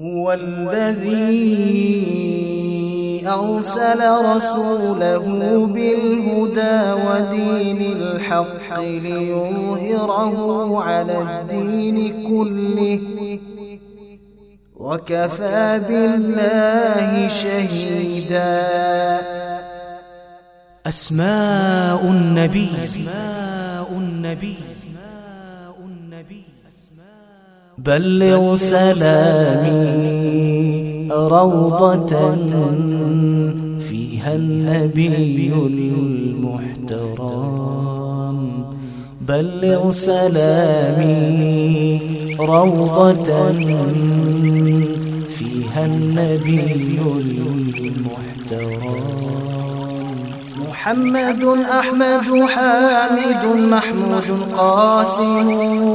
هو الذي أرسل رسوله بالهدى ودين الحق ليظهره على الدين كله وكفى بالله شهيدا. أسماء النبي بلغ سلامي روضة فيها النبي المحترم. بلغ سلامي روضة فيها النبي المحترم. محمد أحمد حامد محمود قاسم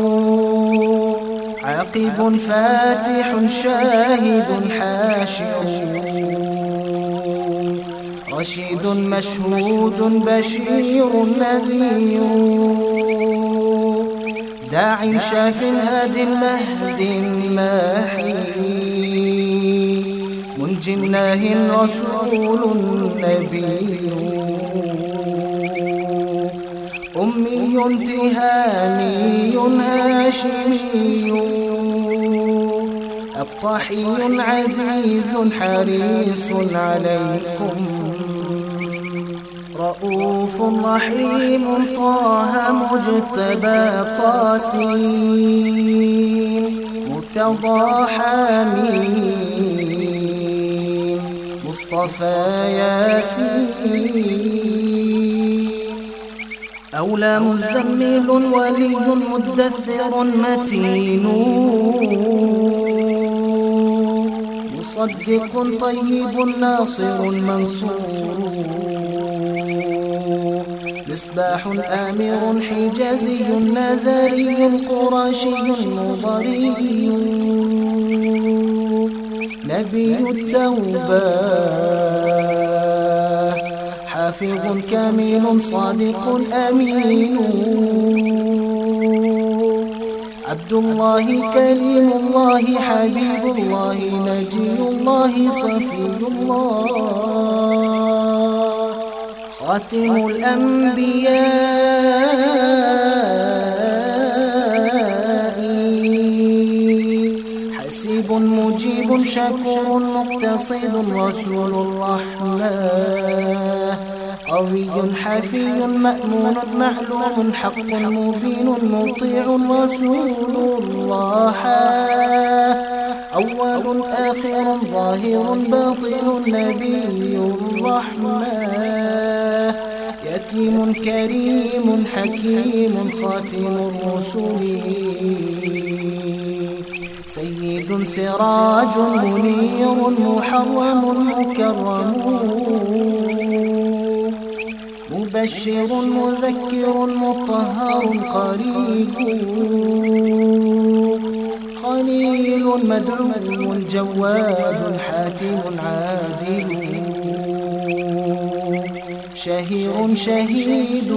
عاقب فاتح شاهد حاشر رشيد مشهود بشير نذير داع شاف هاد المهد ماحي منجي الله رسول نبي أمي تهامي هاشمي الطحي عزيز حريص عليكم رؤوف رحيم طه مجتبى طاسين مرتضى حميم مصطفى ياسين أولى مزمل ولي مدثر متين مصدق طيب ناصر منصور مصباح آمر حجازي نزاري قرشي مضري نبي التوبة حافظ كامل صادق أمين عبد الله كليم الله حبيب الله نجي الله صفي الله خاتم الأنبياء حسيب مجيب شكور مقتصد رسول الرحمن قوي حفي مأمون معلوم حق مبين مطيع رسول الله أول آخر ظاهر باطن نبي الرحمن يتيم كريم حكيم خاتم الرسل سيد سراج منير محرم مكرم مبشر مذكر مطهر قريب خليل مدعو جواد حاتم عادل شهير شهيد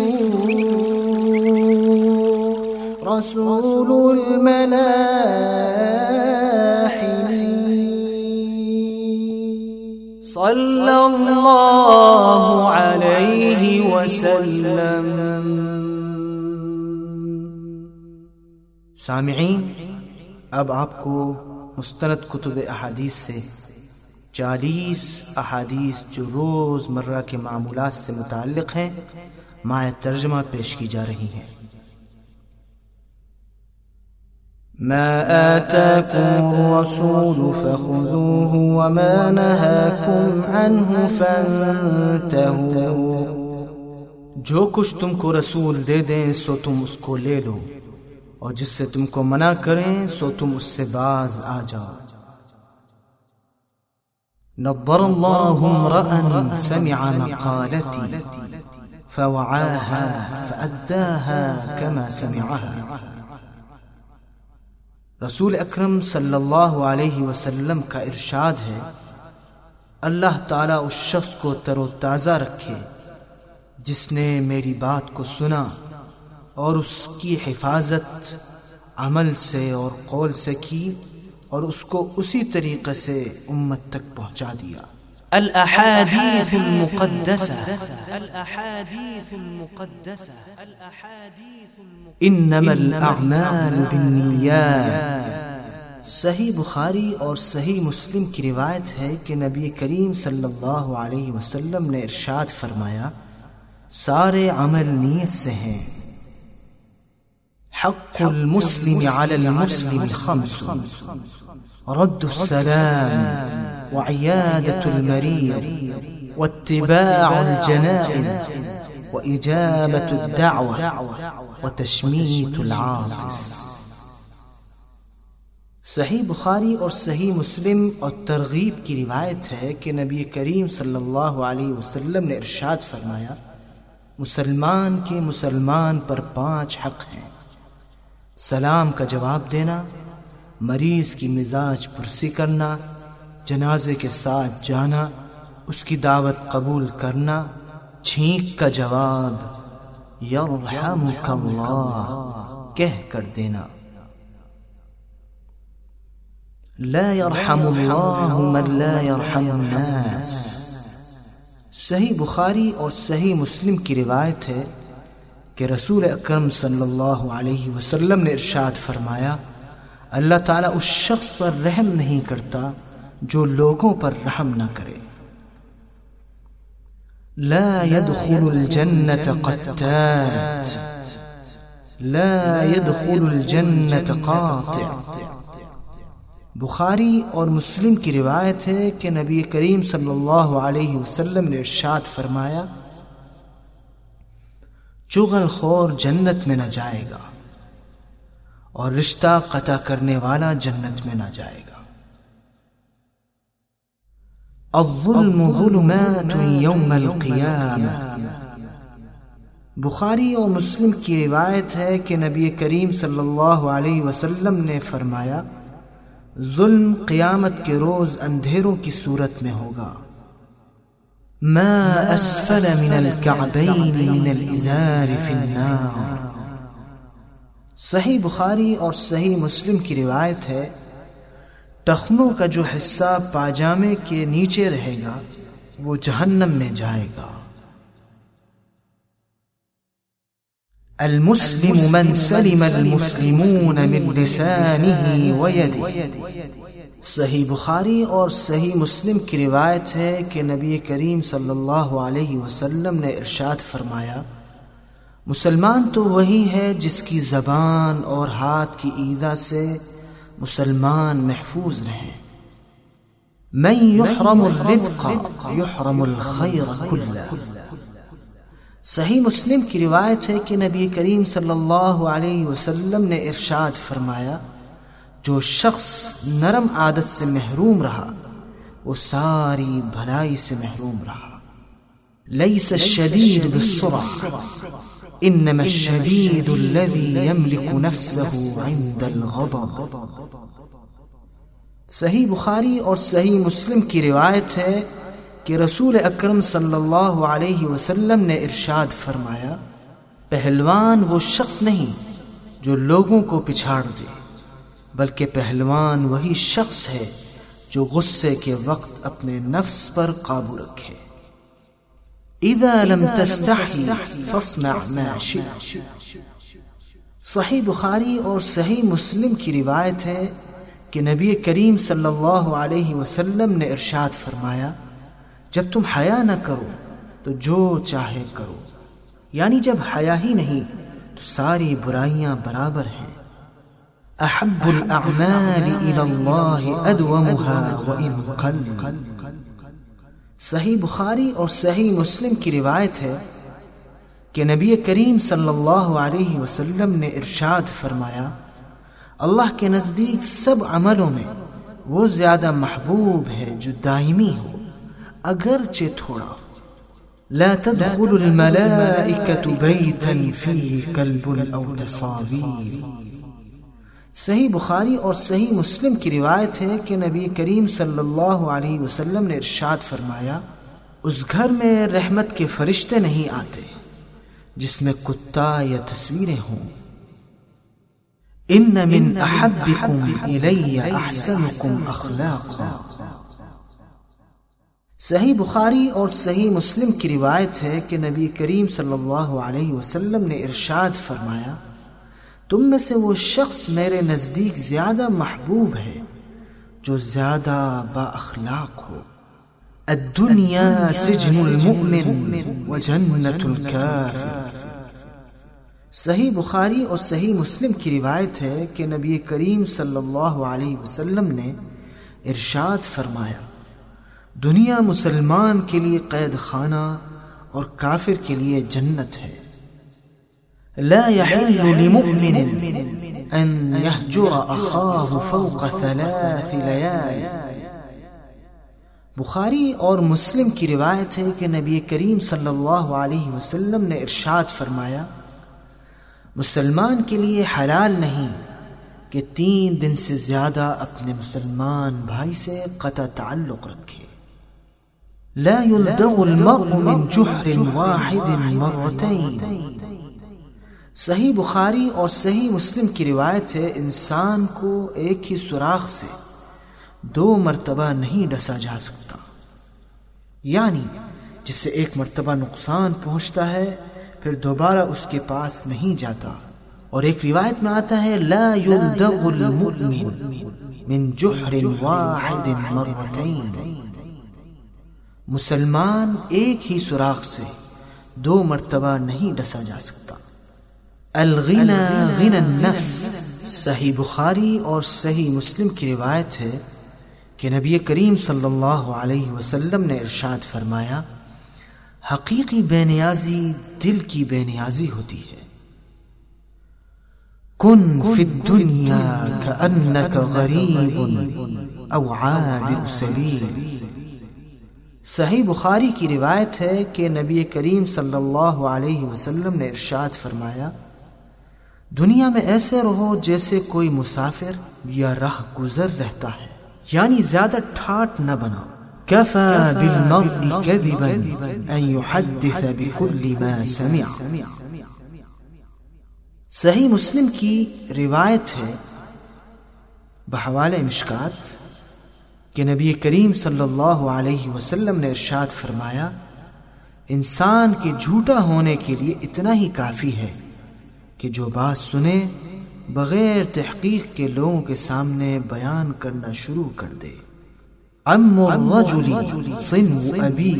رسول الملاحم صلى الله عليه وسلم. सामिईन, अब आपको मुस्तनद कुतुब अहादीस से 40 अहादीस जो रोज़मर्रा के मामूलात से मुताल्लिक़ हैं माय तर्जमा पेश की जा रही हैं। ما آتاكم الرسول فخذوه وما نهاكم عنه فانتهوا जो कुछ तुमको रसूल दे दें सो तुम उसको ले लो और जिससे तुमको मना करें सो तुम उससे बाज आ जाओ। नज़्ज़र अल्लाहु इम्रअन समिअ मक़ालती फवआहा फअद्दाहा कमा समिअहा। रसूल अकरम सल्लल्लाहु अलैहि वसल्लम का इरशाद है, अल्लाह ताला उस शख्स को तरोताज़ा रखे जिसने मेरी बात को सुना और उसकी हिफाजत अमल से और कौल से की اور اس کو اسی طریقے سے امت تک پہنچا دیا۔ الأحاديث المقدسة انما الاعمال بالنیات۔ صحیح بخاری اور صحیح مسلم کی روایت ہے کہ نبی کریم صلی اللہ علیہ وسلم نے ارشاد فرمایا، سارے عمل نیت سے ہیں۔ حق المسلم على المسلم خمس، رد السلام، وعيادة المريض، واتباع الجنائز، وإجابة الدعوة، وتشميت العاطس۔ صحیح بخاری اور صحیح مسلم اور ترغیب کی روایت ہے کہ نبی کریم صلی اللہ علیہ وسلم نے ارشاد فرمایا، مسلمان کے مسلمان پر 5 حق ہیں: سلام کا جواب دینا، مریض کی مزاج پرسی کرنا، جنازے کے ساتھ جانا، اس کی دعوت قبول کرنا، چھینک کا جواب یرحمک اللہ کہہ کر دینا۔ لا يرحم اللہ من لا يرحم الناس۔ صحیح بخاری اور صحیح مسلم کی روایت ہے کہ رسول اکرم صلی اللہ علیہ وسلم نے ارشاد فرمایا، اللہ تعالیٰ اس شخص پر رحم نہیں کرتا جو لوگوں پر رحم نہ کرے۔ لا يدخل الجنة قتات، لا يدخل الجنة قاطع۔ بخاری اور مسلم کی روایت ہے کہ نبی کریم صلی اللہ علیہ وسلم نے ارشاد فرمایا، چغل خور جنت میں نہ جائے گا اور رشتہ قطع کرنے والا جنت میں نہ جائے گا۔ الظلم ظلمات یوم القیامہ۔ بخاری اور مسلم کی روایت ہے کہ نبی کریم صلی اللہ علیہ وسلم نے فرمایا، ظلم قیامت کے روز اندھیروں کی صورت میں ہوگا۔ ما اسفل من الكعبین من الازار فی النار۔ صحیح بخاری اور صحیح مسلم کی روایت ہے، ٹخنوں کا جو حصہ پاجامے کے نیچے رہے گا وہ جہنم میں جائے گا۔ المسلم من سلم المسلمون من لسانه ويده۔ صحیح بخاری اور صحیح مسلم کی روایت ہے کہ نبی کریم صلی اللہ علیہ وسلم نے ارشاد فرمایا، مسلمان تو وہی ہے جس کی زبان اور ہاتھ کی ایذا سے مسلمان محفوظ رہیں۔ من یحرم الرفق یحرم الخیر کلہ۔ صحیح مسلم کی روایت ہے کہ نبی کریم صلی اللہ علیہ وسلم نے ارشاد فرمایا، جو شخص نرم عادت سے محروم رہا وہ ساری بھلائی سے محروم رہا۔ لیس الشدید بالسرعہ انما الشدید الذی یملک نفسہ عند الغضب۔ صحیح بخاری اور صحیح مسلم کی روایت ہے کہ رسول اکرم صلی اللہ علیہ وسلم نے ارشاد فرمایا، پہلوان وہ شخص نہیں جو لوگوں کو پچھاڑ دے، بلکہ پہلوان وہی شخص ہے جو غصے کے وقت اپنے نفس پر قابو رکھے۔ اذا لم تستحی فاصنع ما شئت۔ صحیح بخاری اور صحیح مسلم کی روایت ہے کہ نبی کریم صلی اللہ علیہ وسلم نے ارشاد فرمایا، جب تم حیا نہ کرو تو جو چاہے کرو، یعنی جب حیا ہی نہیں تو ساری برائیاں برابر ہیں۔ احب الاعمال الى اللہ ادومها وان قل۔ صحیح بخاری اور صحیح مسلم کی روایت ہے کہ نبی کریم صلی اللہ علیہ وسلم نے ارشاد فرمایا، اللہ کے نزدیک سب عملوں میں وہ زیادہ محبوب ہے جو دائمی ہو اگرچہ تھوڑا۔ لا تدخل الملائکة بیتا فیہ کلب او تصاویر۔ صحیح بخاری اور صحیح مسلم کی روایت ہے کہ نبی کریم صلی اللہ علیہ وسلم نے ارشاد فرمایا، اس گھر میں رحمت کے فرشتے نہیں آتے جس میں کتا یا تصویریں ہوں۔ ان من احبکم الی احسنکم اخلاقا۔ صحیح بخاری اور صحیح مسلم کی روایت ہے کہ نبی کریم صلی اللہ علیہ وسلم نے ارشاد فرمایا، تم میں سے وہ شخص میرے نزدیک زیادہ محبوب ہے جو زیادہ با اخلاق ہو۔ الدنیا سجن المؤمن وجنت الکافر۔ صحیح بخاری اور صحیح مسلم کی روایت ہے کہ نبی کریم صلی اللہ علیہ وسلم نے ارشاد فرمایا، دنیا مسلمان کے لیے قید خانہ اور کافر کے لیے جنت ہے۔ لا يحل لمؤمن ان يهجر اخاه فوق 3 ليال۔ بخاری اور مسلم کی روایت ہے کہ نبی کریم صلی اللہ علیہ وسلم نے ارشاد فرمایا، مسلمان کے لیے حلال نہیں کہ 3 دن سے زیادہ اپنے مسلمان بھائی سے قطع تعلق رکھے۔ لا يلدغ المرء من جحر واحد مرتين۔ صحیح بخاری اور صحیح مسلم کی روایت ہے، انسان کو ایک ہی سوراخ سے 2 مرتبہ نہیں ڈسا جا سکتا، یعنی جس سے ایک مرتبہ نقصان پہنچتا ہے پھر دوبارہ اس کے پاس نہیں جاتا۔ اور ایک روایت میں آتا ہے لا يلدغ المؤمن من جحر واحد مرتين۔ مسلمان ایک ہی سوراخ سے 2 مرتبہ نہیں ڈسا جا سکتا۔ الغنى غنى النفس۔ صحیح بخاری اور صحیح مسلم کی روایت ہے کہ نبی کریم صلی اللہ علیہ وسلم نے ارشاد فرمایا، حقیقی بے نیازی دل کی بے نیازی ہوتی ہے۔ کن فی الدنیا کأنک غریب او عابر سبیل۔ صحیح بخاری کی روایت ہے کہ نبی کریم صلی اللہ علیہ وسلم نے ارشاد فرمایا، دنیا میں ایسے رہو جیسے کوئی مسافر یا راہ گزر رہتا ہے، یعنی زیادہ ٹھاٹ نہ بناؤ۔ کفى بالمرء كذبا ان يحدث بكل ما سمع۔ صحیح مسلم کی روایت ہے بحوالہ مشکات کہ نبی کریم صلی اللہ علیہ وسلم نے ارشاد فرمایا، انسان کے جھوٹا ہونے کے لیے اتنا ہی کافی ہے کہ جو بات سنے بغیر تحقیق کے لوگوں کے سامنے بیان کرنا شروع کر دے۔ عم الرجل صنو ابی۔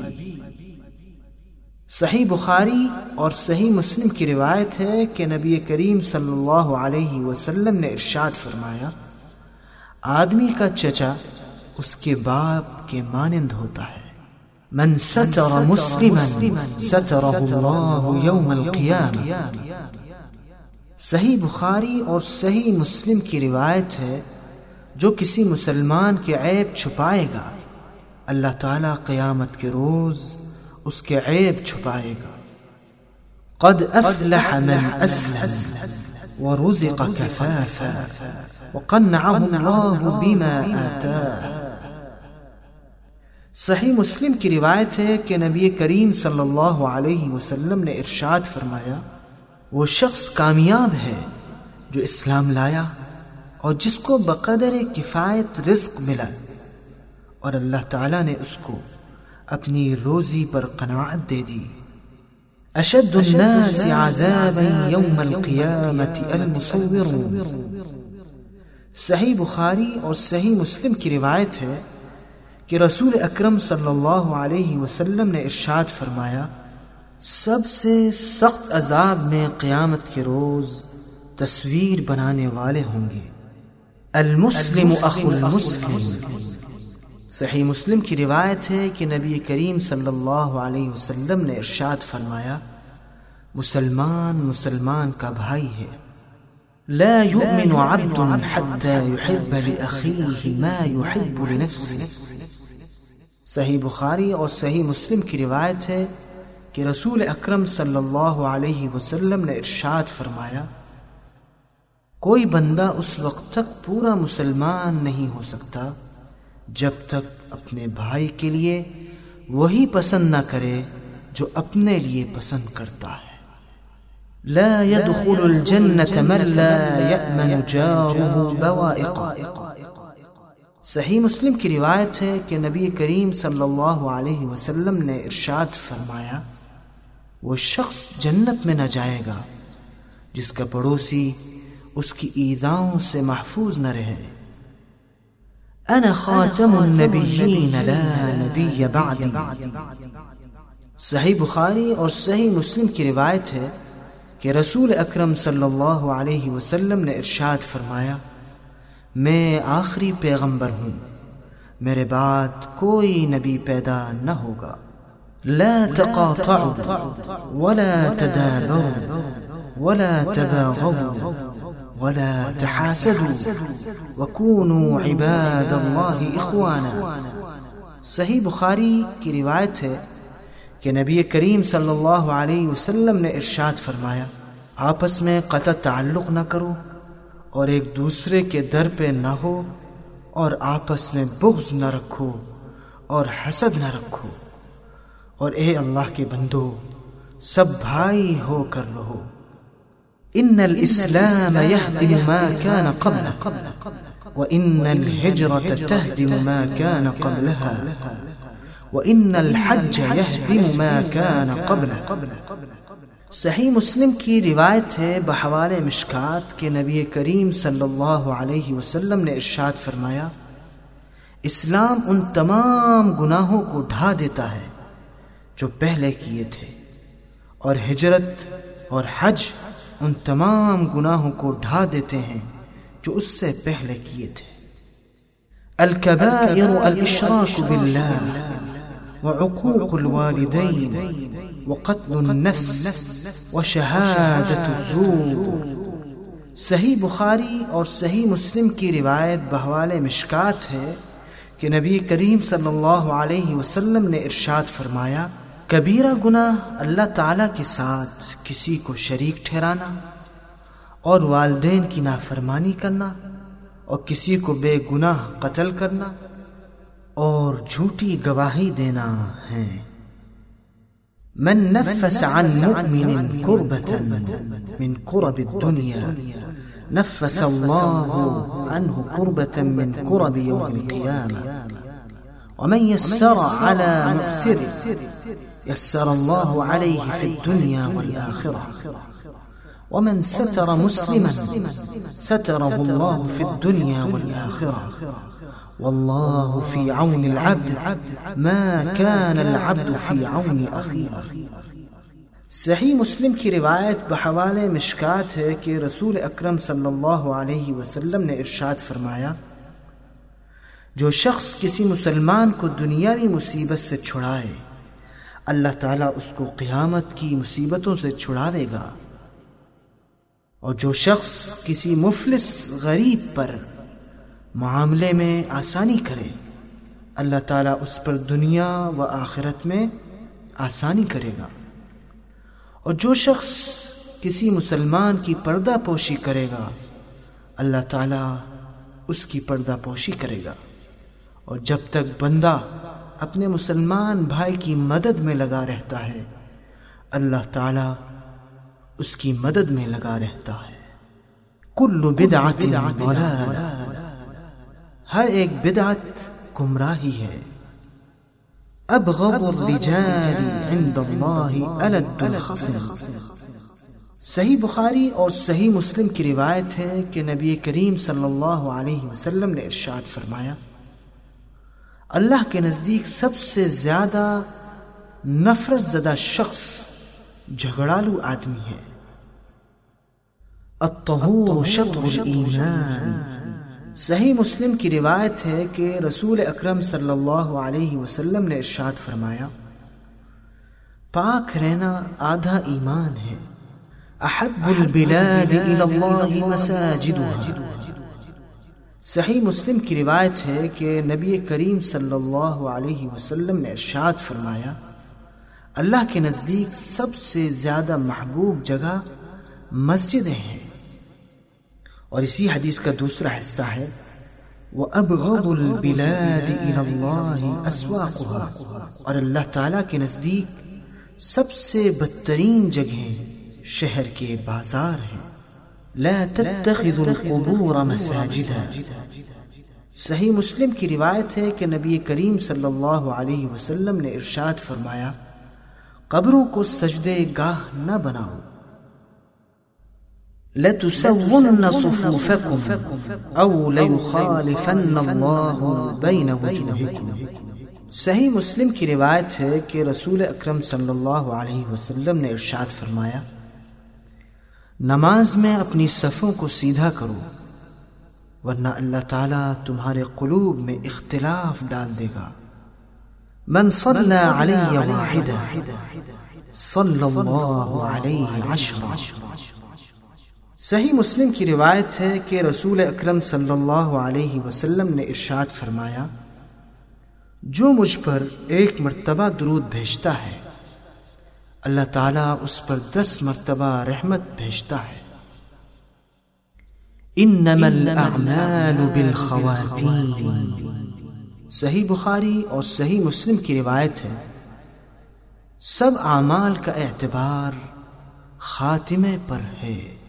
صحیح بخاری اور صحیح مسلم کی روایت ہے کہ نبی کریم صلی اللہ علیہ وسلم نے ارشاد فرمایا، آدمی کا چچا اس کے باپ کے مانند ہوتا ہے۔ من ستر مسلما سترہ اللہ یوم القیامہ۔ صحیح بخاری اور صحیح مسلم کی روایت ہے، جو کسی مسلمان کے عیب چھپائے گا اللہ تعالیٰ قیامت کے روز اس کے عیب چھپائے گا۔ قد افلح من اسلم ورزق کفافا وقنعه اللہ بما آتاه۔ صحیح مسلم کی روایت ہے کہ نبی کریم صلی اللہ علیہ وسلم نے ارشاد فرمایا، وہ شخص کامیاب ہے جو اسلام لایا اور جس کو بقدر کفایت رزق ملا اور اللہ تعالیٰ نے اس کو اپنی روزی پر قناعت دے دی۔ اشد الناس عذابا یوم القیامت المصورون۔ صحیح بخاری اور صحیح مسلم کی روایت ہے کہ رسول اکرم صلی اللہ علیہ وسلم نے ارشاد فرمایا، سب سے سخت عذاب میں قیامت کے روز تصویر بنانے والے ہوں گے۔ المسلم اخو المسلم۔ صحیح مسلم کی روایت ہے کہ نبی کریم صلی اللہ علیہ وسلم نے ارشاد فرمایا، مسلمان مسلمان کا بھائی ہے۔ لا يؤمن عبد حتى يحب لأخيه ما يحب لنفسه۔ صحیح بخاری اور صحیح مسلم کی روایت ہے کہ رسول اکرم صلی اللہ علیہ وسلم نے ارشاد فرمایا، کوئی بندہ اس وقت تک پورا مسلمان نہیں ہو سکتا جب تک اپنے بھائی کے لیے وہی پسند نہ کرے جو اپنے لیے پسند کرتا ہے۔ لا يدخل الجنة من لا يأمن جاره بوائق۔ صحیح مسلم کی روایت ہے کہ نبی کریم صلی اللہ علیہ وسلم نے ارشاد فرمایا، وہ شخص جنت میں نہ جائے گا جس کا پڑوسی اس کی ایذاؤں سے محفوظ نہ رہے۔ انا خاتم النبیین لا نبی بعدی۔ صحیح بخاری اور صحیح مسلم کی روایت ہے کہ رسول اکرم صلی اللہ علیہ وسلم نے ارشاد فرمایا، میں آخری پیغمبر ہوں، میرے بعد کوئی نبی پیدا نہ ہوگا۔ لا تقاطعوا ولا تدابروا ولا تباغضوا ولا تحاسدوا وكونوا عباد اللہ اخوانا۔ صحیح بخاری کی روایت ہے کہ نبی کریم صلی اللہ علیہ وسلم نے ارشاد فرمایا، آپس میں قطع تعلق نہ کرو اور ایک دوسرے کے در پہ نہ ہو، اور آپس میں بغض نہ رکھو اور حسد نہ رکھو، اور اے اللہ کے بندو سب بھائی ہو کر رہو۔ ان الاسلام يهدم ما كان قبله وان الهجرة تهدم ما كان قبلها وان الحج يهدم ما كان قبله۔ صحیح مسلم کی روایت ہے بحوالِ مشکات کہ نبی کریم صلی اللہ علیہ وسلم نے ارشاد فرمایا، اسلام ان تمام گناہوں کو ڈھا دیتا ہے جو پہلے کیے تھے، اور ہجرت اور حج ان تمام گناہوں کو ڈھا دیتے ہیں جو اس سے پہلے کیے تھے۔ الکبائر الاشراک باللہ وعقوق الوالدین وقتل النفس وشہادۃ الزور۔ صحیح بخاری اور صحیح مسلم کی روایت بحوالِ مشکات ہے کہ نبی کریم صلی اللہ علیہ وسلم نے ارشاد فرمایا، کبیرہ گناہ اللہ تعالیٰ کے ساتھ کسی کو شریک ٹھہرانا، اور والدین کی نافرمانی کرنا، اور کسی کو بے گناہ قتل کرنا، اور جھوٹی گواہی دینا ہے۔ من نفس عن مؤمن كربة من كرب الدنيا نفس الله عنه كربة من كرب يوم القيامة ومن يسر على مؤسر يسر الله عليه في الدنيا والآخرة ومن ستر مسلما ستره الله في الدنيا والآخرة والله في عون العبد ما كان العبد في عون أخيه۔ صحیح مسلم کی روایت بحوالِ مشکات ہے کہ رسول اکرم صلی اللہ علیہ وسلم نے ارشاد فرمایا، جو شخص کسی مسلمان کو دنیاوی مصیبت سے چھڑائے، اللہ تعالیٰ اس کو قیامت کی مصیبتوں سے چھڑاوے گا، اور جو شخص کسی مفلس غریب پر معاملے میں آسانی کرے، اللہ تعالیٰ اس پر دنیا و آخرت میں آسانی کرے گا، اور جو شخص کسی مسلمان کی پردہ پوشی کرے گا، اللہ تعالیٰ اس کی پردہ پوشی کرے گا، اور جب تک بندہ اپنے مسلمان بھائی کی مدد میں لگا رہتا ہے، اللہ تعالیٰ اس کی مدد میں لگا رہتا ہے۔ کل بدعت ضلالہ، ہر ایک بدعت گمراہی ہے۔ ابغض الرجال عند اللہ الد الخصم۔ صحیح بخاری اور صحیح مسلم کی روایت ہے کہ نبی کریم صلی اللہ علیہ وسلم نے ارشاد فرمایا، اللہ کے نزدیک سب سے زیادہ نفرت زدہ شخص جھگڑالو آدمی ہے۔ الطہور شطر الایمان۔ صحیح مسلم کی روایت ہے کہ رسول اکرم صلی اللہ علیہ وسلم نے ارشاد فرمایا، پاک رہنا آدھا ایمان ہے۔ احب البلاد الی اللہ مساجدها۔ صحیح مسلم کی روایت ہے کہ نبی کریم صلی اللہ علیہ وسلم نے ارشاد فرمایا، اللہ کے نزدیک سب سے زیادہ محبوب جگہ مسجدیں ہیں۔ اور اسی حدیث کا دوسرا حصہ ہے، وَأَبْغَضُ الْبِلَادِ إِلَى اللَّهِ أَسْوَاقُهَا، اور اللہ تعالیٰ کے نزدیک سب سے بدترین جگہیں شہر کے بازار ہیں۔ لا تتخذوا القبور مساجدا۔ صحیح مسلم کی روایت ہے کہ نبی کریم صلی اللہ علیہ وسلم نے ارشاد فرمایا، قبروں کو سجدے گاہ نہ بناؤ۔ لَتُسَوُّنَّ صُفُوفَكُمْ أَوْ لَيُخَالِفَنَّ اللَّهُ بَيْنَ وُجُوهِكُمْ۔ صحیح مسلم کی روایت ہے کہ رسول اکرم صلی اللہ علیہ وسلم نے ارشاد فرمایا، نماز میں اپنی صفوں کو سیدھا کرو ورنہ اللہ تعالیٰ تمہارے قلوب میں اختلاف ڈال دے گا۔ من صلی علی واحدہ صلی اللہ علیہ عشرہ۔ صحیح مسلم کی روایت ہے کہ رسول اکرم صلی اللہ علیہ وسلم نے ارشاد فرمایا، جو مجھ پر 1 مرتبہ درود بھیجتا ہے اللہ تعالیٰ اس پر 10 مرتبہ رحمت بھیجتا ہے۔ انما الاعمال بالخواتیم۔ صحیح بخاری اور صحیح مسلم کی روایت ہے، سب اعمال کا اعتبار خاتمے پر ہے۔